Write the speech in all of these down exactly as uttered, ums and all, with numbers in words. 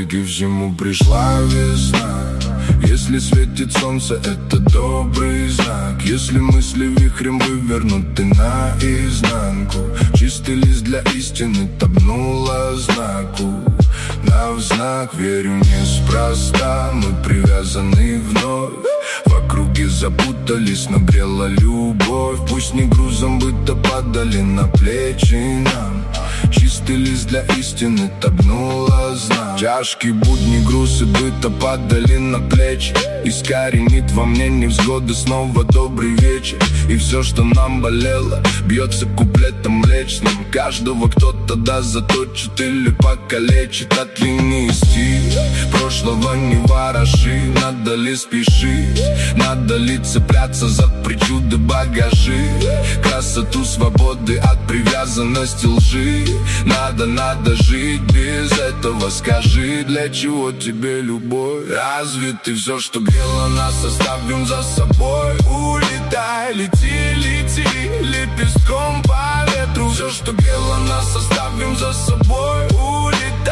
Вопреки всему пришла весна. Если светит солнце, это добрый знак. Если мысли вихрем вывернуты наизнанку, чистый лист для истины табнула знаку. Навзнак верю неспроста, мы привязаны вновь. В округе запутались, но грела любовь. Пусть не грузом быта падали на плечи нам, чистый лист для истины табнула знак. Тяжкие будни, грузы быта падали на плечи. Искоренит во мне невзгоды снова добрый вечер. И все, что нам болело, бьется куплетом млечным. Каждого кто-то даст, заточит или покалечит. От линии стиль прошлого не вороши. Надо ли спешить, надо ли цепляться за причуды багажи. Красоту свободы от привязанности лжи. Надо, надо жить без этого. Скажи, для чего тебе любовь? Разве ты все, что грело нас, оставим за собой? Улетай, лети, лети, лепестком по ветру. Все, что грело нас, оставим за собой. Улетай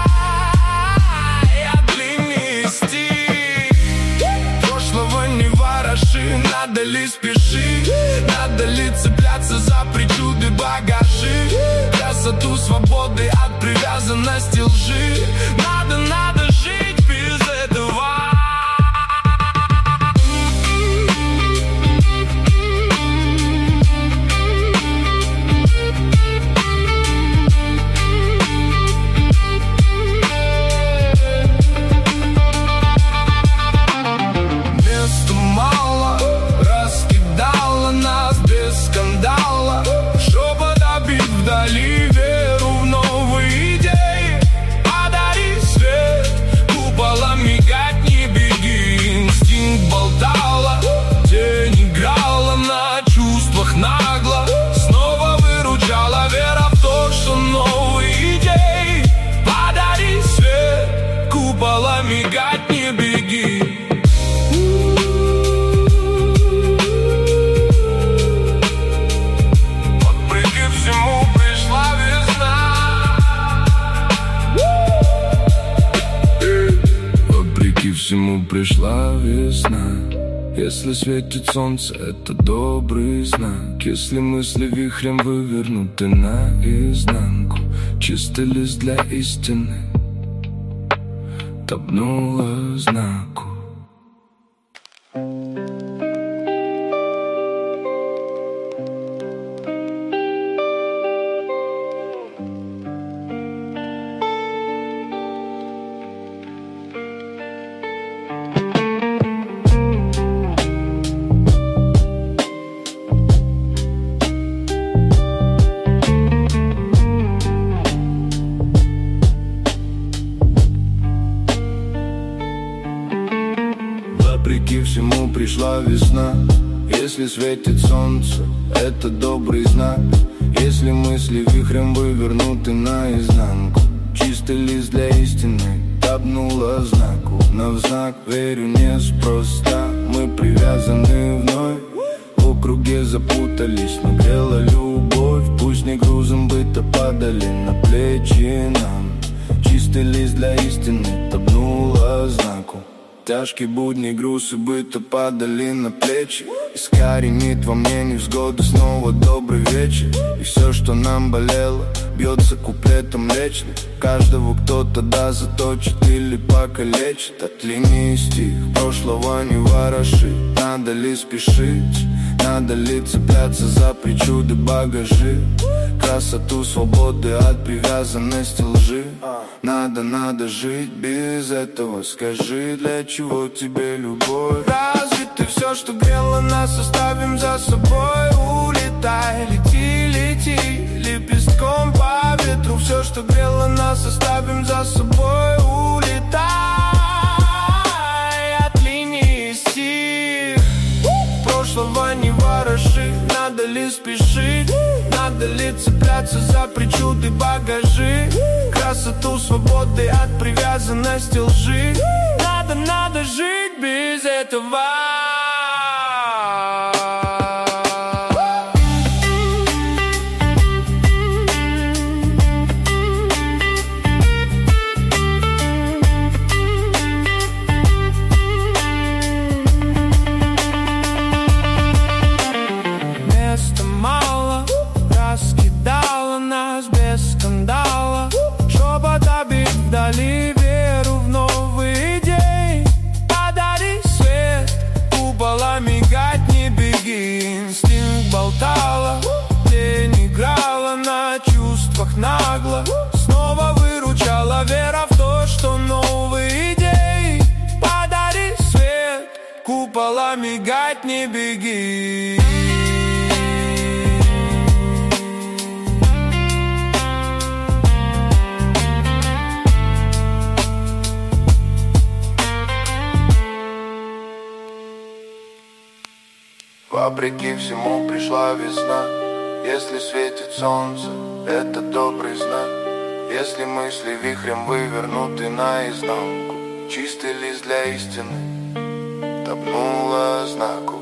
от линии стиль прошлого не вороши. Надо ли спешить, надо ли цепляться за причуды багажи. Красоту свободы от привязанности лжи. Надо, надо жить без этого. Места мало, раскидала нас без скандала. Чтобы добить вдали веру в новые идеи. Подари свет, купола мигать не беги. Инстинкт болтала, тень играла на чувствах нагло. Снова выручала вера в то, что новые идеи. Подари свет, купола мигать не беги. Всему пришла весна. Если светит солнце, это добрый знак. Если мысли вихрем вывернуты наизнанку, чистый лист для истины табнула знаку. Вопреки всему пришла весна. Если светит солнце, это добрый знак. Если мысли вихрем вывернуты наизнанку, чистый лист для истины табнула знаку. Навзнак верю неспроста, мы привязаны вновь. В округе запутались, но грела любовь. Пусть не грузом быта падали на плечи нам, чистый лист для истины табнула знаку. Тяжкие будни, грузы быта падали на плечи. Искоренит во мне невзгоды снова добрый вечер. И все, что нам болело, бьется куплетом млечным. Каждого кто-то да заточит или покалечит. От линии стих прошлого не вороши. Надо ли спешить, надо ли цепляться за причуды багажи. Красоту свободы от привязанности лжи. Надо, надо жить без этого. Скажи, для чего тебе любовь? Разве ты все, что грело нас, оставим за собой? Улетай, лети, лети, лепестком по ветру. Все, что грело нас, оставим за собой. Улетай от линии стих прошлого не вороши. Надо ли спешить, надо ли цепляться за причуды багажи. Красоту свободы от привязанности лжи. Надо, надо жить без этого. мигать, не беги. Инстинкт болтала, тень играла на чувствах нагло. Снова выручала вера в то, что новые идеи. Подари свет, купола мигать, не беги. Вопреки всему пришла весна. Если светит солнце, это добрый знак. Если мысли вихрем вывернуты наизнанку, чистый лист для истины топнула знаку.